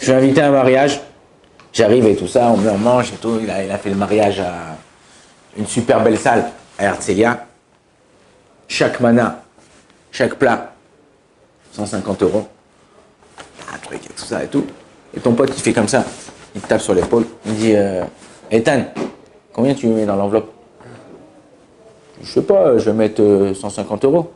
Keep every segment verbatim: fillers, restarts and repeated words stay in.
suis invité à un mariage, j'arrive et tout ça, on me mange et tout. Il a, il a fait le mariage à une super belle salle à Herzliya. Chaque mana, chaque plat, cent cinquante euros. Un truc et tout ça et tout. Et ton pote, il fait comme ça. Il te tape sur l'épaule. Il dit euh, Ethan, combien tu mets dans l'enveloppe? Je sais pas, je vais mettre euh, cent cinquante euros.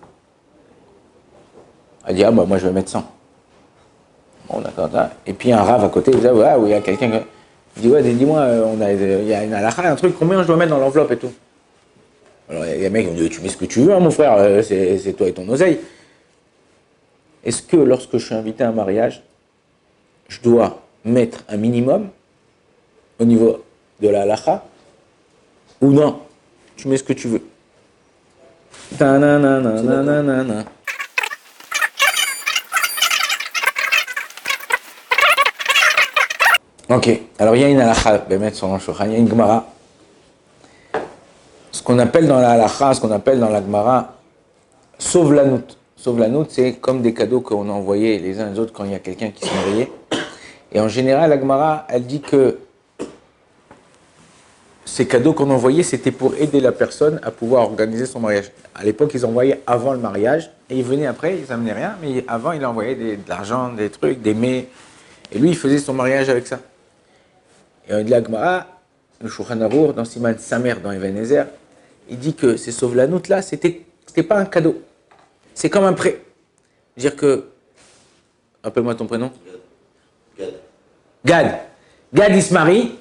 Elle dit, ah bah moi je vais mettre cent. Bon, d'accord. Et puis un rave à côté, il dit, ah oui, il y a quelqu'un. Il dit, ouais, dis-moi, on a, il y a une halakha, un truc, combien je dois mettre dans l'enveloppe et tout. Alors il y a des mecs qui ont dit, tu mets ce que tu veux, hein, mon frère, c'est toi et ton oseille. Est-ce que lorsque je suis invité à un mariage, je dois mettre un minimum au niveau de la halakha ou non? Tu mets ce que tu veux. Ta-na-na-na-na-na-na. Ok, alors il y a une halakha, il y a une gemara. Ce qu'on appelle dans la halakha, ce qu'on appelle dans la gemara, sauve la noute. Sauve la noute, c'est comme des cadeaux qu'on a envoyés les uns les autres quand il y a quelqu'un qui s'est marié. Et en général, la gemara, elle dit que ces cadeaux qu'on envoyait, c'était pour aider la personne à pouvoir organiser son mariage. À l'époque, ils envoyaient avant le mariage et ils venaient après, ils n'amenaient rien, mais avant, il envoyait des, de l'argent, des trucs, des mets. Et lui, il faisait son mariage avec ça. Et on dit la Gemara, le Shulchan Arour, dans Siman Samer, dans Even Ezer, il dit que ces sauve-la-noute là, c'était c'était pas un cadeau. C'est comme un prêt. C'est-à-dire que, rappelle-moi ton prénom. Gad. Gad. Gad, il se marie.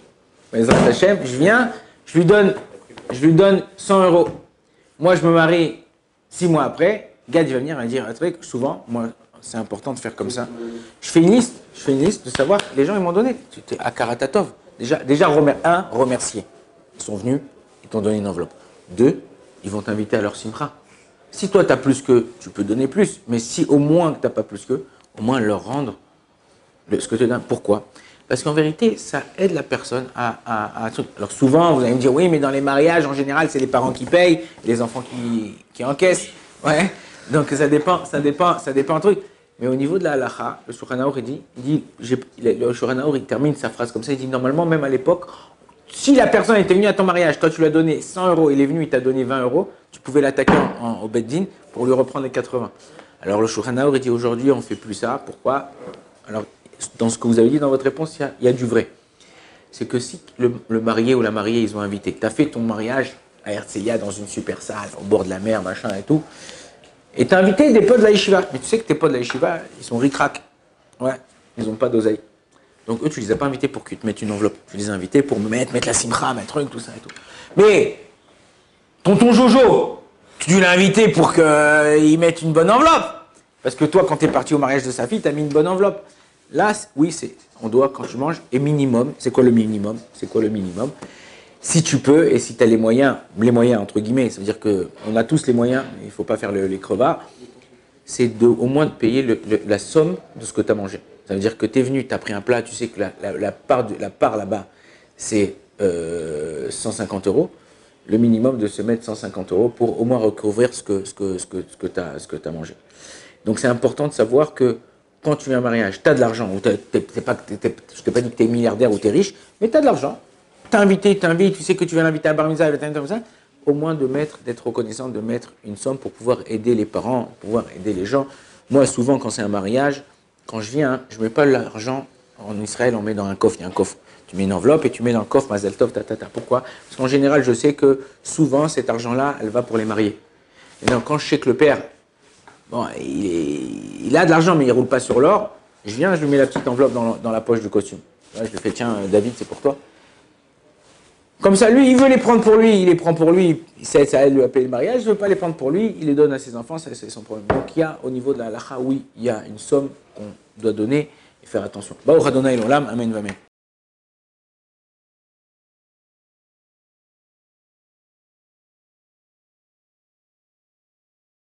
Je viens, je lui donne, je lui donne cent euros. Moi, je me marie six mois après. Gad, il va venir et dire un truc. Souvent, moi, c'est important de faire comme ça. Je fais une liste, je fais une liste de savoir les gens ils m'ont donné. C'était à Karatatov. Déjà, déjà remer, un, remercier. Ils sont venus, ils t'ont donné une enveloppe. Deux, ils vont t'inviter à leur simra. Si toi, tu as plus qu'eux, tu peux donner plus. Mais si au moins que tu n'as pas plus qu'eux, au moins leur rendre le, ce que tu donnes. Pourquoi? Parce qu'en vérité, ça aide la personne à, à, à... Alors souvent, vous allez me dire, oui, mais dans les mariages, en général, c'est les parents qui payent, les enfants qui, qui encaissent. Ouais. Donc ça dépend, ça dépend, ça dépend un truc. Mais au niveau de la halakha, le Shulchan Arour, il dit, il dit le Shulchan Arour, il termine sa phrase comme ça, il dit, normalement, même à l'époque, si la personne était venue à ton mariage, toi tu lui as donné cent euros, il est venu, il t'a donné vingt euros, tu pouvais l'attaquer au Beddin pour lui reprendre les quatre-vingts. Alors le Shulchan Arour, il dit, aujourd'hui, on ne fait plus ça. Pourquoi? Alors, dans ce que vous avez dit dans votre réponse, il y a, il y a du vrai. C'est que si le, le marié ou la mariée, ils ont invité, tu as fait ton mariage à Herzliya dans une super salle, au bord de la mer, machin et tout, et tu as invité des potes de la yeshiva. Mais tu sais que tes potes de la yeshiva, ils sont ric-rac. Ouais, ils n'ont pas d'oseille. Donc eux, tu les as pas invités pour qu'ils te mettent une enveloppe. Tu les as invités pour me mettre, mettre la simcha, mettre truc, tout ça et tout. Mais, tonton Jojo, tu l'as invité pour qu'il mette une bonne enveloppe. Parce que toi, quand tu es parti au mariage de sa fille, tu as mis une bonne enveloppe. Là, oui, c'est, on doit, quand tu manges, et minimum, c'est quoi le minimum? C'est quoi le minimum? Si tu peux, et si tu as les moyens, les moyens entre guillemets, ça veut dire qu'on a tous les moyens, il ne faut pas faire le, les crevards, c'est de, au moins de payer le, le, la somme de ce que tu as mangé. Ça veut dire que tu es venu, tu as pris un plat, tu sais que la, la, la part, de, la part là-bas, c'est euh, cent cinquante euros. Le minimum de se mettre cent cinquante euros pour au moins recouvrir ce que, ce que, ce que, ce que tu as, ce que tu as mangé. Donc c'est important de savoir que quand tu viens à un mariage, tu as de l'argent, ou t'es, t'es, t'es pas, t'es, t'es, je ne t'ai pas dit que tu es milliardaire ou tu es riche, mais tu as de l'argent. Tu as invité, tu invites, tu sais que tu vas l'inviter à Bar Mitzvah, comme ça, au moins de mettre, d'être reconnaissant, de mettre une somme pour pouvoir aider les parents, pour pouvoir aider les gens. Moi, souvent, quand c'est un mariage, quand je viens, je ne mets pas l'argent, en Israël, on met dans un coffre, il y a un coffre. Tu mets une enveloppe et tu mets dans le coffre, Mazel Tov, ta, ta, ta. Pourquoi? Parce qu'en général, je sais que souvent, cet argent-là, elle va pour les mariés. Et donc, quand je sais que le père, bon, il, est, il a de l'argent, mais il ne roule pas sur l'or, je viens, je lui mets la petite enveloppe dans, dans la poche du costume. Là, je lui fais, tiens, David, c'est pour toi. Comme ça, lui, il veut les prendre pour lui, il les prend pour lui, c'est ça lui a payé le mariage, il ne veut pas les prendre pour lui, il les donne à ses enfants, c'est son problème. Donc, il y a, au niveau de la halakha, oui, il y a une somme qu'on doit donner et faire attention. Baruch Adonai l'olam, amen, amen.